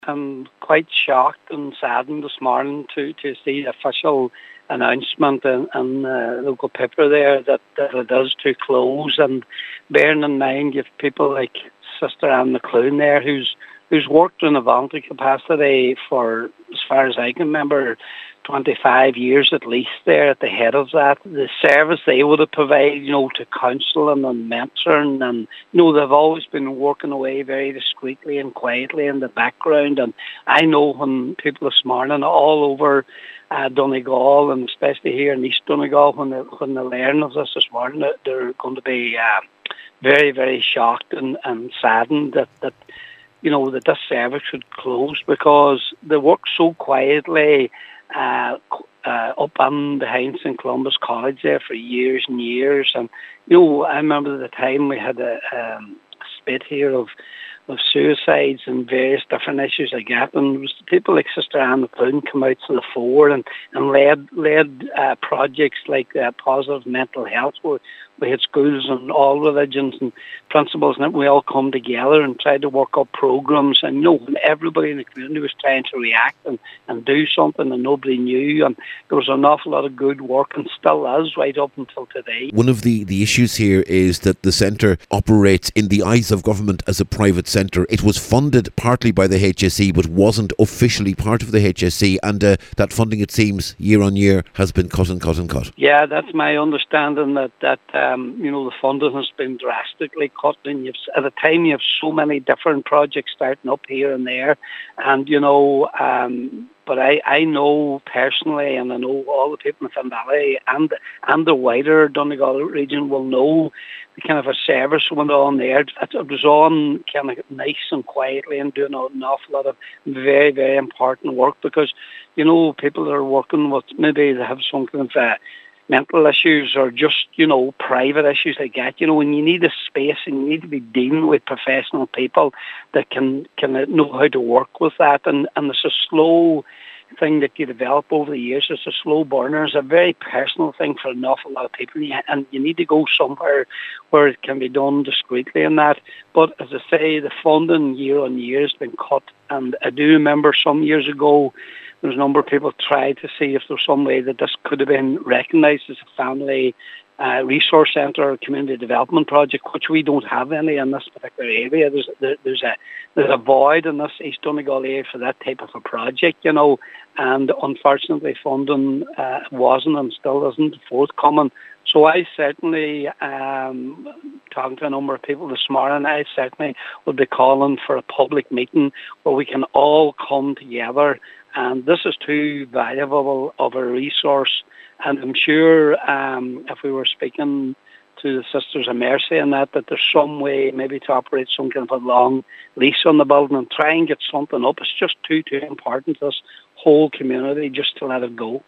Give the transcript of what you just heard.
I'm quite shocked and saddened this morning to see the official announcement in local paper there that it is to close. And bearing in mind, you've people like Sister Anne McClune there who's worked in a voluntary capacity for, as far as I can remember, 25 years at least there at the head of that. The service they would have provided, to counselling and mentoring, and, they've always been working away very discreetly and quietly in the background. And I know when people this morning all over Donegal, and especially here in East Donegal, when they learn of this morning, they're going to be very, very shocked and saddened that that this service should close, because they work so quietly up on behind St. Columba's College there for years and years. And, I remember the time we had a spate here of suicides and various different issues like that, and it was people like Sister Anne McClune come out to the fore and led projects like positive mental health, where we had schools and all religions and principles, and we all come together and tried to work up programs. And when everybody in the community was trying to react and do something, and nobody knew, and there was an awful lot of good work, and still is right up until today. One of the issues here is that the centre operates in the eyes of government as a private centre. It was funded partly by the HSE, but wasn't officially part of the HSE, and that funding, it seems, year on year has been cut and cut and cut. Yeah, that's my understanding, that the funding has been drastically cut, and at a time you have so many different projects starting up here and there, and but I know personally, and I know all the people in the Finn Valley and the wider Donegal region will know the kind of a service went on there. It was on kind of nice and quietly and doing an awful lot of very, very important work, because people that are working with, maybe they have some kind of mental issues or just, private issues like that, when you need a space and you need to be dealing with professional people that can know how to work with that. And it's a slow thing that you develop over the years. It's a slow burner. It's a very personal thing for an awful lot of people, and you need to go somewhere where it can be done discreetly and that. But as I say, the funding year on year has been cut, and I do remember some years ago there was a number of people tried to see if there was some way that this could have been recognised as a family resource centre or community development project, which we don't have any in this particular area. There's a void in this East Donegal area for that type of a project, and unfortunately funding wasn't and still isn't forthcoming. So I certainly, talking to a number of people this morning, I certainly will be calling for a public meeting where we can all come together. And this is too valuable of a resource. And I'm sure if we were speaking to the Sisters of Mercy and that there's some way maybe to operate some kind of a long lease on the building and try and get something up. It's just too important to this whole community just to let it go.